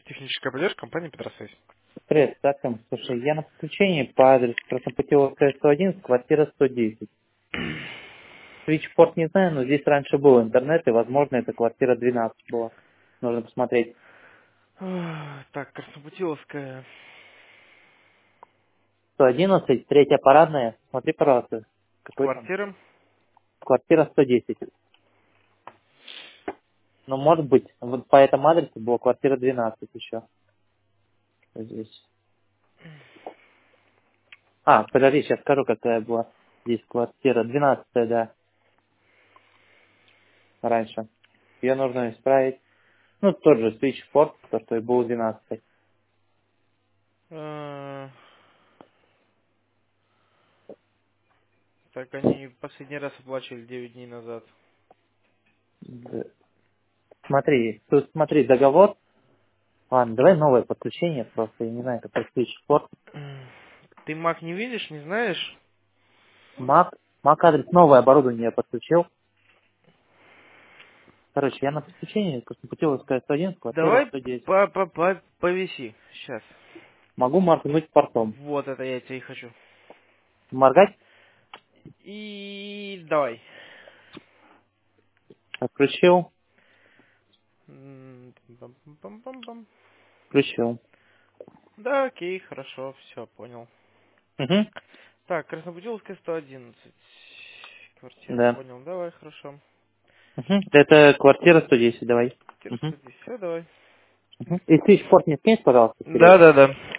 Техническая поддержка компании Петросвязь. Привет, так, слушай, я на подключении по адресу Краснопутиловская 111, квартира 110. Свитчпорт не знаю, но здесь раньше был интернет, и, возможно, это квартира 12 была. Нужно посмотреть. Так, Краснопутиловская. 111, третья парадная. Смотри, пожалуйста, какой там. Квартира. Квартира 110. Но, может быть, вот по этому адресу была квартира 12 еще. Здесь. Подожди, сейчас скажу, какая была здесь квартира. 12, да, раньше. Ее нужно исправить. Ну, тот же свитчпорт, то, что и был 12. э, Так, они последний раз оплачивали 9 дней назад. Смотри, тут смотри, договор. Ладно, давай новое подключение просто. Я не знаю, какой свитчпорт. Ты Мак не видишь, не знаешь? Мак адрес, новое оборудование я подключил. Короче, я на подключении, Краснопутиловская 111, квартира Давай 110. повиси. Сейчас. Могу моргнуть портом. Вот это я тебе и хочу. Моргать? И давай. Отключил. Пам-пам-пам-пам. Включил. Да, окей, хорошо, все, понял. Угу. Так, Краснопутиловская 111. Квартира, Да. понял. Давай, хорошо. Угу. Это квартира 110, давай. Квартира Угу. 110. Все, давай. Угу. И свитчпорт не скинь, пожалуйста, Да, вперед. да, да.